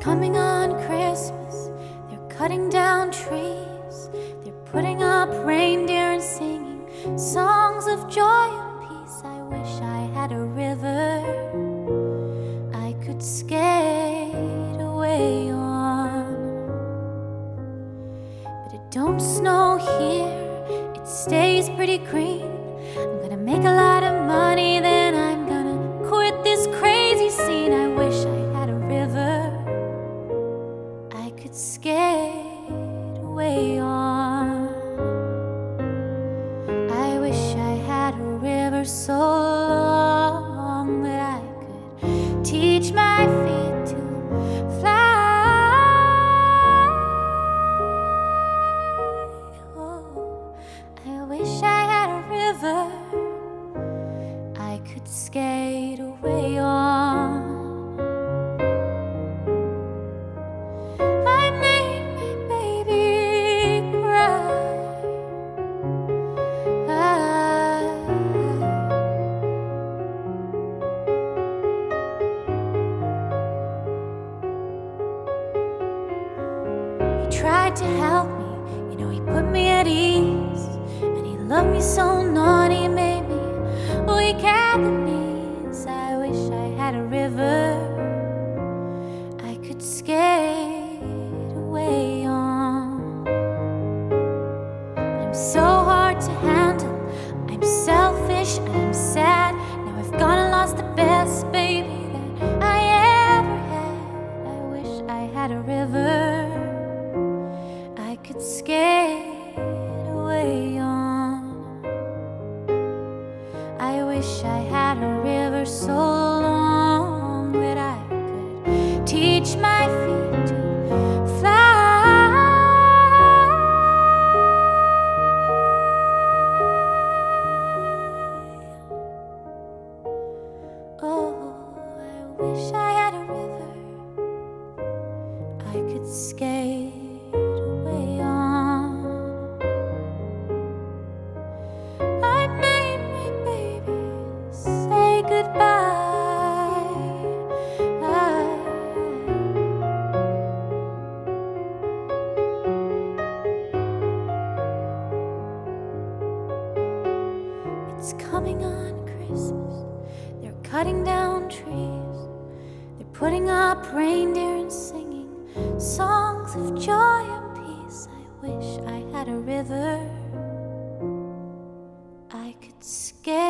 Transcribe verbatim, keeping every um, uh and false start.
coming on Christmas. They're cutting down trees. They're putting up reindeer and singing songs of joy and peace. I wish I had a river I could skate away on. But it don't snow here, it stays pretty green. I'm gonna make a lot of money, then I'm gonna quit this crazy scene. I wish I had a river I could skate away on. I wish I had a river so long that I could teach my feet to fly. Oh, I wish I had a river I could skate away on. I made my baby cry. I, he tried to help me, you know, he put me at ease, and he loved me so naughty, he made me weak at the knees. I wish I had a river I could skate away on. But I'm so hard to handle, I'm selfish and I'm sad. Now I've gone and lost the best baby that I ever had. I wish I had a river I could skate away on. I wish I had a river so long that I could teach my feet to fly. Oh, I wish I had a river I could skate away on. I made my baby say goodbye. I, it's coming on Christmas. They're cutting down trees. They're putting up reindeer and singing songs of joy and peace. I wish I had a river I could skate